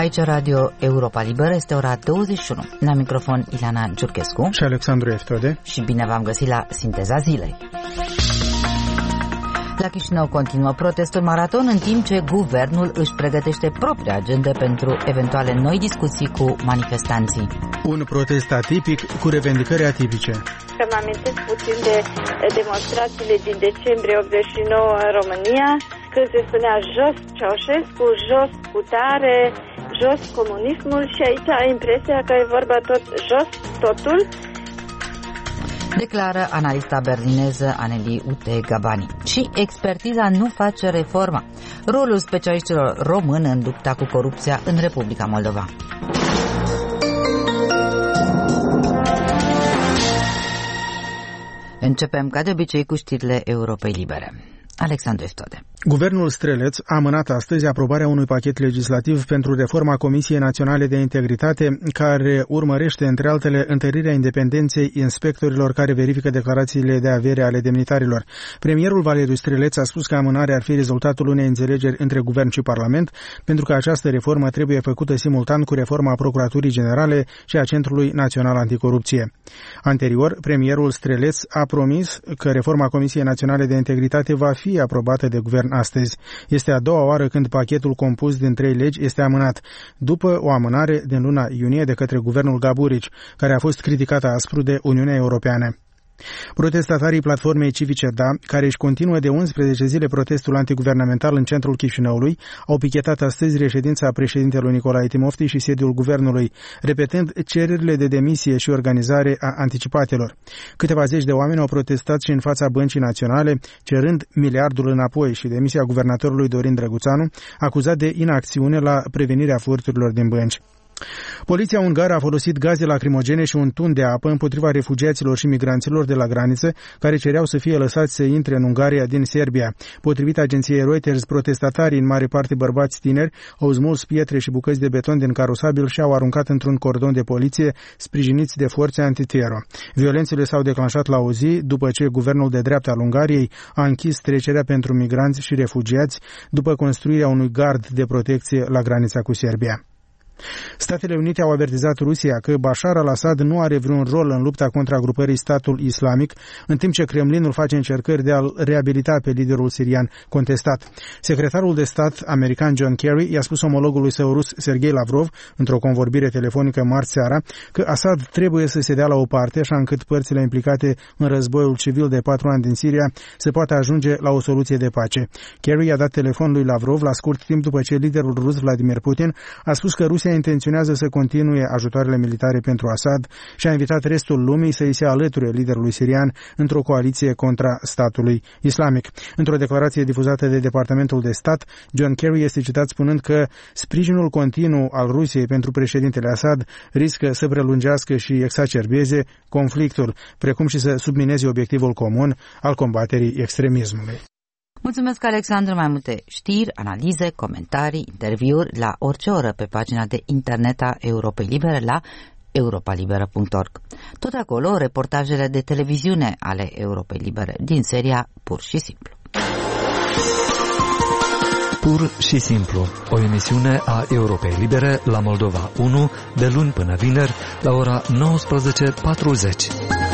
Aici Radio Europa Liberă, este ora 21. La microfon Ileana Giurchescu și Alexandru Eftode. Și bine v-am găsit la Sinteza Zilei. La Chișinău continuă protestul maraton, în timp ce guvernul își pregătește propria agendă pentru eventuale noi discuții cu manifestanții. Un protest atipic cu revendicări atipice. Că mă amintesc puțin de demonstrațiile din decembrie 89 în România, când se spunea jos Ceaușescu, jos putare, jos comunismul, și aici ai impresia că e vorba tot jos totul. Declară analista berlineză Aneli Ute-Gabani. Și expertiza nu face reforma. Rolul specialiștilor români în lupta cu corupția în Republica Moldova. Începem ca de obicei cu știrile Europei Libere. Alexandru Eftode. Guvernul Streleț a amânat astăzi aprobarea unui pachet legislativ pentru reforma Comisiei Naționale de Integritate, care urmărește, între altele, întărirea independenței inspectorilor care verifică declarațiile de avere ale demnitarilor. Premierul Valeriu Streleț a spus că amânarea ar fi rezultatul unei înțelegeri între Guvern și Parlament, pentru că această reformă trebuie făcută simultan cu reforma Procuraturii Generale și a Centrului Național Anticorupție. Anterior, premierul Streleț a promis că reforma Comisiei Naționale de Integritate va fi aprobată de guvern astăzi. Este a doua oară când pachetul compus din 3 legi este amânat, după o amânare din luna iunie de către guvernul Gaburici, care a fost criticată aspru de Uniunea Europeană. Protestatarii Platformei Civice Da, care își continuă de 11 zile protestul antiguvernamental în centrul Chișinăului, au pichetat astăzi reședința președintelui Nicolae Timofti și sediul guvernului, repetând cererile de demisie și organizare a anticipatelor. Câteva zeci de oameni au protestat și în fața Băncii Naționale, cerând miliardul înapoi și demisia guvernatorului Dorin Drăguțanu, acuzat de inacțiune la prevenirea furturilor din bănci. Poliția ungară a folosit gaze lacrimogene și un tun de apă împotriva refugiaților și migranților de la graniță care cereau să fie lăsați să intre în Ungaria din Serbia. Potrivit agenției Reuters, protestatarii, în mare parte bărbați tineri, au smuls pietre și bucăți de beton din carosabil și au aruncat într-un cordon de poliție sprijiniți de forțe antitero. Violențele s-au declanșat la o zi după ce guvernul de dreapta al Ungariei a închis trecerea pentru migranți și refugiați după construirea unui gard de protecție la granița cu Serbia. Statele Unite au avertizat Rusia că Bashar al-Assad nu are vreun rol în lupta contra grupării Statul Islamic, în timp ce Kremlinul face încercări de a-l reabilita pe liderul sirian contestat. Secretarul de stat american John Kerry i-a spus omologului său rus Sergei Lavrov, într-o convorbire telefonică marți seara, că Assad trebuie să se dea la o parte, așa încât părțile implicate în războiul civil de 4 ani din Siria să poată ajunge la o soluție de pace. Kerry a dat telefon lui Lavrov la scurt timp după ce liderul rus Vladimir Putin a spus că Rusia intenționează să continue ajutoarele militare pentru Assad și a invitat restul lumii să îi se alăture liderului sirian într-o coaliție contra statului islamic. Într-o declarație difuzată de Departamentul de Stat, John Kerry este citat spunând că sprijinul continuu al Rusiei pentru președintele Assad riscă să prelungească și exacerbeze conflictul, precum și să submineze obiectivul comun al combaterii extremismului. Mulțumesc, Alexandru. Mai multe știri, analize, comentarii, interviuri la orice oră pe pagina de internet a Europei Libere la europalibera.org. Tot acolo, reportajele de televiziune ale Europei Libere din seria Pur și Simplu. Pur și Simplu, o emisiune a Europei Libere la Moldova 1, de luni până vineri, la ora 19:40.